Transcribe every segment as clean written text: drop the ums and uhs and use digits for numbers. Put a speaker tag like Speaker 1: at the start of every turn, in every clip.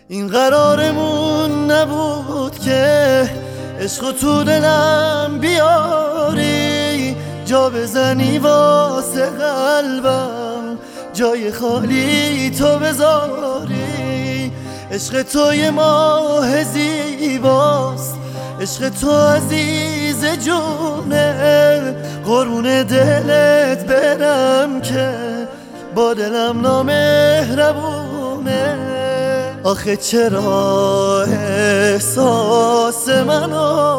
Speaker 1: این قرارمون نبود که عشق تو دلم بیاری، جا بزنی واسه قلبم، جای خالی تو بذاری. عشق تو یه ماه زیباست، عشق تو عزیز جونه، قربون دلت برم که با دلم نامهربونه. آخه چرا احساس منو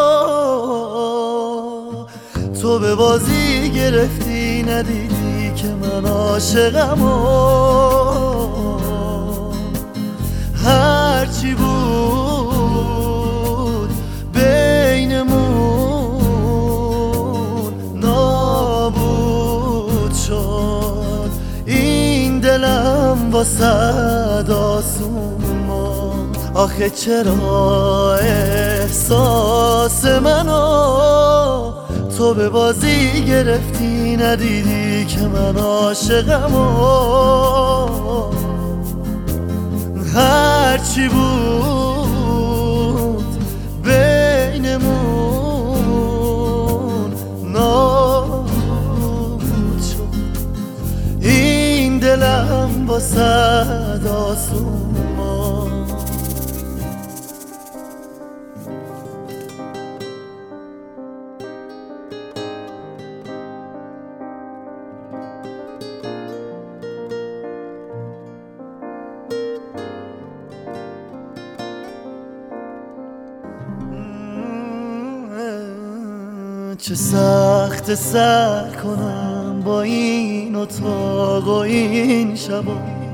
Speaker 1: تو به بازی گرفتی، ندیدی که من عاشقمو. هرچی بود بینمون نابود شد، این دلم واسه آسوما. آخه چرا احساس منو تو به بازی گرفتی، ندیدی که من عاشقمو. هرچی بود بینمون نابود شد، این دلم واسه آسوما. چه سخت سر کنم با این اتاق و این شبا،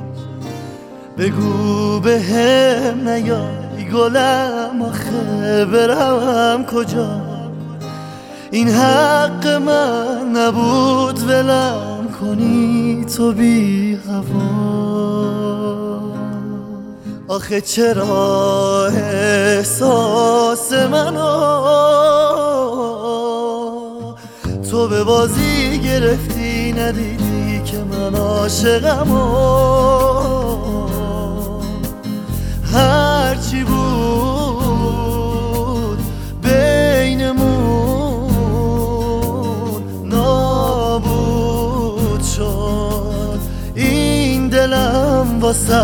Speaker 1: بگو به هم نیای گلم، آخه برم کجا؟ این حق من نبود ولم کنی تو بی هوا. آخه چرا احساس منو تو به بازی گرفتی، ندیدی که من عاشقمو. هرچی بود بینمون نابود شد، این دلم واسه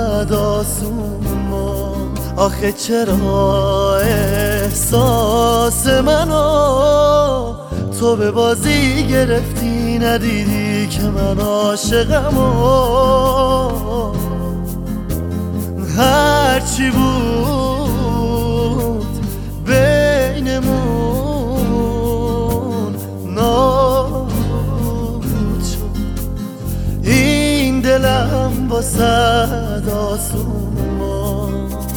Speaker 1: آسوما. آخه چرا احساس منو تو به بازی گرفتی، ندیدی که من عاشقمو. هرچی بود بینمون نابود شد، این دلم واسه آسوما.